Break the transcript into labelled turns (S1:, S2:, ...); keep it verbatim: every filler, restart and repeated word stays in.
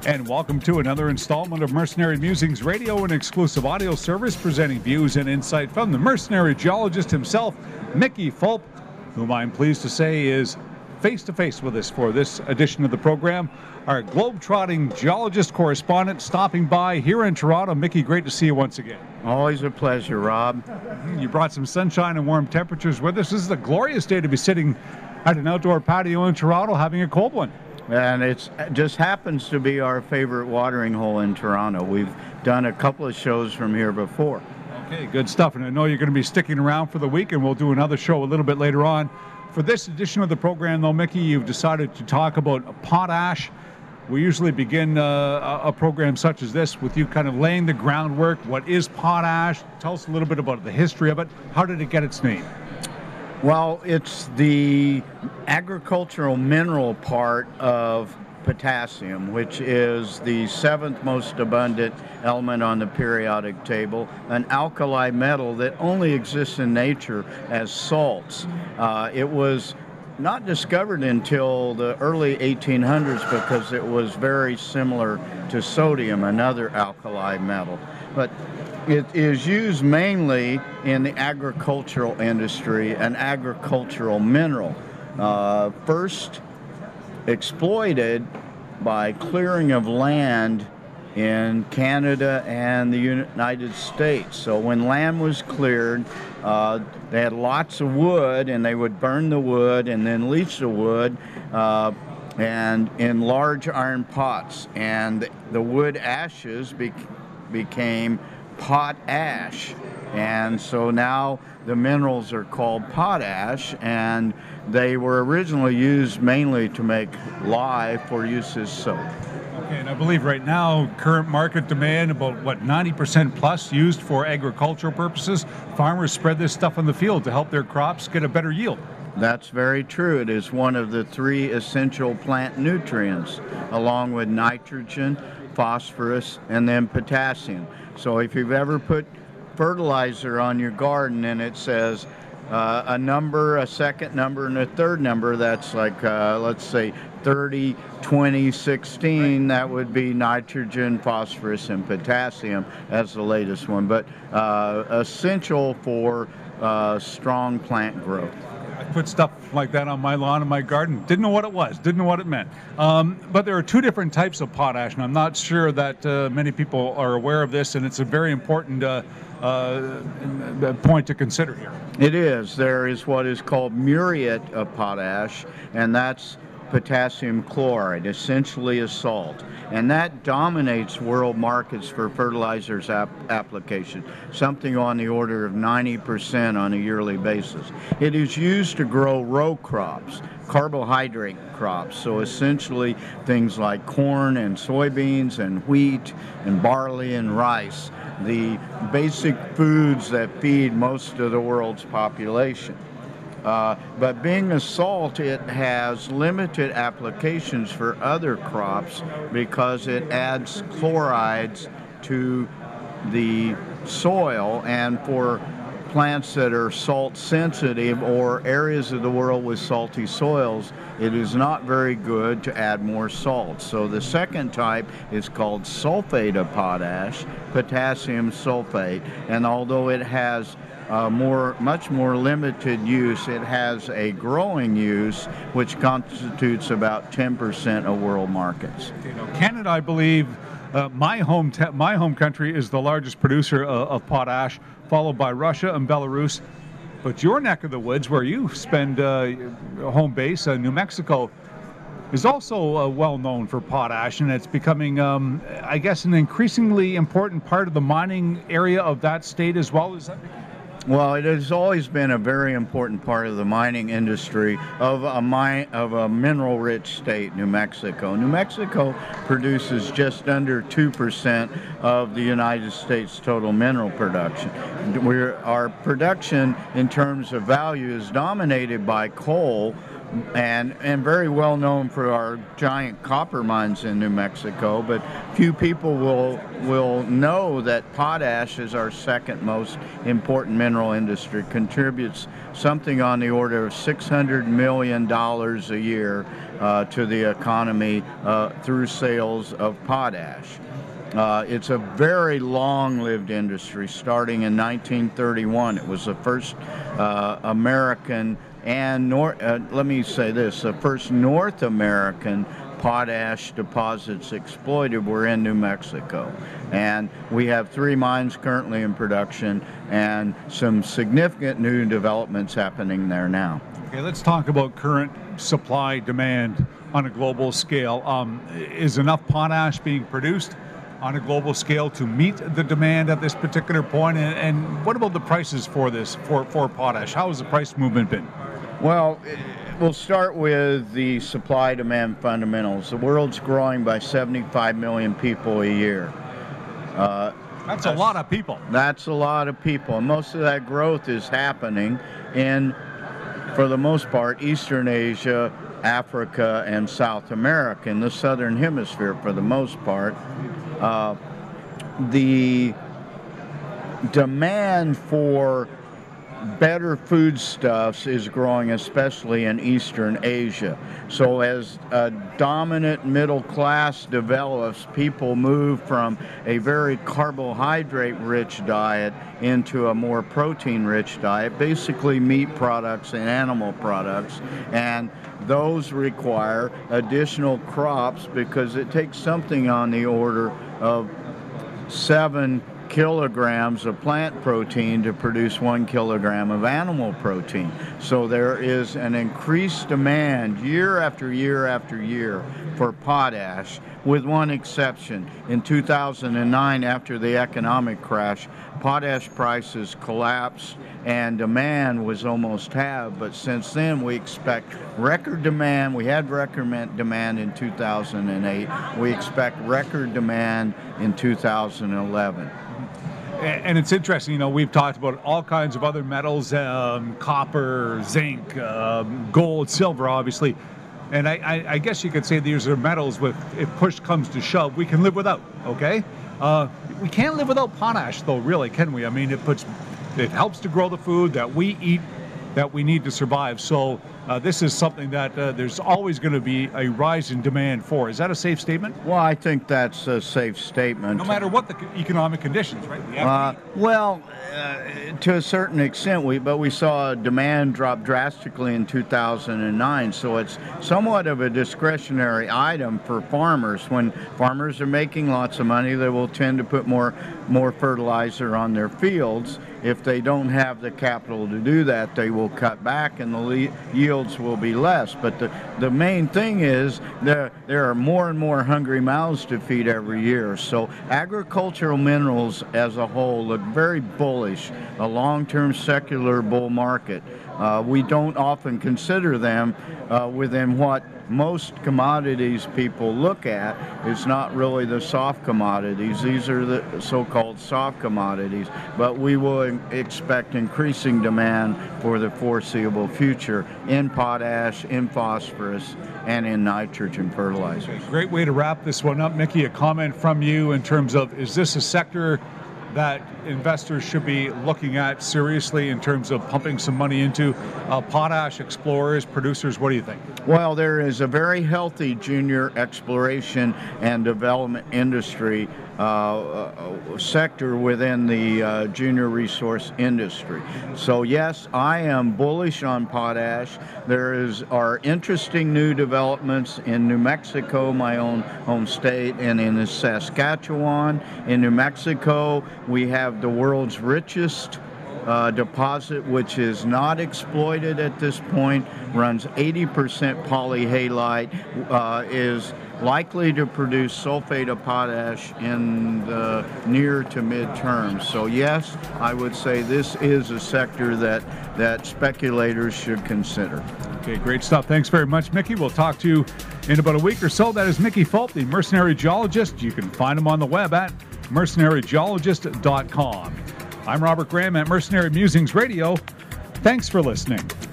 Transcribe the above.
S1: And welcome to another installment of Mercenary Musings Radio, an exclusive audio service presenting views and insight from the mercenary geologist himself, Mickey Fulp, whom I'm pleased to say is face-to-face with us for this edition of the program. Our globe-trotting geologist correspondent stopping by here in Toronto. Mickey, great to see you once again.
S2: Always a pleasure, Rob.
S1: You brought some sunshine and warm temperatures with us. This is a glorious day to be sitting at an outdoor patio in Toronto having a cold one.
S2: And it just happens to be our favorite watering hole in Toronto. We've done a couple of shows from here before.
S1: Okay, good stuff. And I know you're going to be sticking around for the week, and we'll do another show a little bit later on. For this edition of the program, though, Mickey, you've decided to talk about potash. We usually begin uh, a program such as this with you kind of laying the groundwork. What is potash? Tell us a little bit about the history of it. How did it get its name?
S2: Well, it's the agricultural mineral part of potassium, which is the seventh most abundant element on the periodic table, an alkali metal that only exists in nature as salts. Uh, it was not discovered until the early eighteen hundreds because it was very similar to sodium, another alkali metal. But it is used mainly in the agricultural industry, an agricultural mineral. Uh, first exploited by clearing of land in Canada and the United States. So when land was cleared, uh, they had lots of wood, and they would burn the wood and then leach the wood uh, and in large iron pots. And the wood ashes be became potash. And so now the minerals are called potash, and they were originally used mainly to make lye for use as soap.
S1: Okay, and I believe right now, current market demand, about, what, ninety percent plus used for agricultural purposes. Farmers spread this stuff in the field to help their crops get a better yield.
S2: That's very true. It is one of the three essential plant nutrients, along with nitrogen, phosphorus, and then potassium. So if you've ever put fertilizer on your garden and it says uh, a number, a second number, and a third number, that's like, uh, let's say, thirty, twenty, sixteen, that would be nitrogen, phosphorus, and potassium as the latest one, but uh, essential for uh, strong plant growth.
S1: I put stuff like that on my lawn and my garden. Didn't know what it was. Didn't know what it meant. Um, but there are two different types of potash, and I'm not sure that uh, many people are aware of this, and it's a very important uh, uh, point to consider here.
S2: It is. There is what is called muriate of potash, and that's potassium chloride, essentially a salt. And that dominates world markets for fertilizers ap application, something on the order of ninety percent on a yearly basis. It is used to grow row crops, carbohydrate crops, so essentially things like corn and soybeans and wheat and barley and rice, the basic foods that feed most of the world's population. Uh, but being a salt, it has limited applications for other crops because it adds chlorides to the soil, and for plants that are salt sensitive or areas of the world with salty soils, it is not very good to add more salt. So the second type is called sulfate of potash, potassium sulfate, and although it has Uh, more, much more limited use, it has a growing use, which constitutes about ten percent of world markets.
S1: Okay, now Canada, I believe, uh, my home my home country is the largest producer of, of potash, followed by Russia and Belarus. But your neck of the woods, where you spend uh, home base, uh, New Mexico, is also uh, well known for potash, and it's becoming, um, I guess, an increasingly important part of the mining area of that state as well. Is that?
S2: Well, it has always been a very important part of the mining industry of a mine of a mineral-rich state, New Mexico. New Mexico produces just under two percent of the United States total mineral production. We're, our production in terms of value is dominated by coal, and and very well known for our giant copper mines in New Mexico. But few people will will know that potash is our second most important mineral industry. Contributes something on the order of six hundred million dollars a year uh, to the economy uh, through sales of potash. Uh, it's a very long-lived industry. Starting in nineteen thirty-one, it was the first uh, American and North, uh, let me say this, the first North American potash deposits exploited were in New Mexico. And we have three mines currently in production and some significant new developments happening there now.
S1: Okay, let's talk about current supply demand on a global scale. Um, is enough potash being produced on a global scale to meet the demand at this particular point? And, and what about the prices for this, for, for potash? How has the price movement been?
S2: Well, we'll start with the supply-demand fundamentals. The world's growing by seventy-five million people a year.
S1: Uh, that's, that's a lot of people.
S2: That's a lot of people. And most of that growth is happening in, for the most part, Eastern Asia, Africa, and South America, in the Southern Hemisphere for the most part. Uh, the demand for better foodstuffs is growing, especially in Eastern Asia. So as a dominant middle class develops, people move from a very carbohydrate-rich diet into a more protein-rich diet, basically meat products and animal products, and those require additional crops because it takes something on the order of seven kilograms of plant protein to produce one kilogram of animal protein. So there is an increased demand year after year after year for potash, with one exception. In two thousand nine, after the economic crash, potash prices collapsed and demand was almost halved. But since then, we expect record demand. We had record demand in two thousand eight. We expect record demand in two thousand eleven.
S1: And it's interesting, you know, we've talked about all kinds of other metals, um, copper, zinc, um, gold, silver, obviously. And I, I, I guess you could say these are metals with, if push comes to shove, we can live without, okay? Uh, we can't live without potash, though, really, can we? I mean, it puts, it helps to grow the food that we eat, that we need to survive. So uh, this is something that uh, there's always going to be a rise in demand for. Is that a safe statement?
S2: Well, I think that's a safe statement.
S1: No matter what the economic conditions, right? We have
S2: uh,
S1: to
S2: well, uh, to a certain extent, we but we saw demand drop drastically in two thousand nine. So it's somewhat of a discretionary item for farmers. When farmers are making lots of money, they will tend to put more more fertilizer on their fields. If they don't have the capital to do that, they will cut back and the le yields will be less. But the, the main thing is there, there are more and more hungry mouths to feed every year. So agricultural minerals as a whole look very bullish, a long-term secular bull market. Uh, we don't often consider them uh, within what most commodities people look at. It's not really the soft commodities. These are the so-called soft commodities, but we will expect increasing demand for the foreseeable future in potash, in phosphorus, and in nitrogen fertilizers.
S1: Great way to wrap this one up. Mickey, a comment from you in terms of, is this a sector that investors should be looking at seriously in terms of pumping some money into? Uh, potash explorers, producers, what do you think?
S2: Well, there is a very healthy junior exploration and development industry uh, uh, sector within the uh, junior resource industry. So yes, I am bullish on potash. There is are interesting new developments in New Mexico, my own home state, and in Saskatchewan. In New Mexico, we have the world's richest Uh, deposit, which is not exploited at this point, runs eighty percent polyhalite, uh, is likely to produce sulfate of potash in the near to mid-term. So yes, I would say this is a sector that, that speculators should consider.
S1: Okay, great stuff. Thanks very much, Mickey. We'll talk to you in about a week or so. That is Mickey Fulp, the mercenary geologist. You can find him on the web at mercenary geologist dot com. I'm Robert Graham at Mercenary Musings Radio. Thanks for listening.